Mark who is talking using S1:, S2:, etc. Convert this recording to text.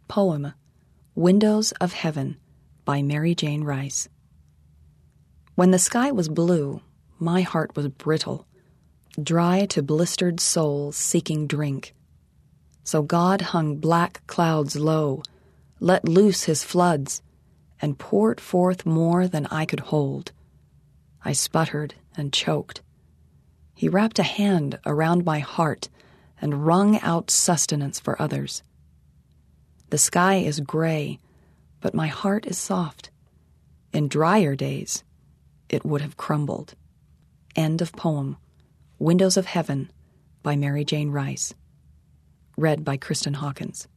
S1: Poem, Windows of Heaven, by Mary Jane Rice. When the sky was blue, my heart was brittle, dry to blistered souls seeking drink. So God hung black clouds low, let loose his floods, and poured forth more than I could hold. I sputtered and choked. He wrapped a hand around my heart and wrung out sustenance for others. The sky is gray, but my heart is soft. In drier days, it would have crumbled. End of poem. Windows of Heaven, by Mary Jane Rice. Read by Kristen Hawkins.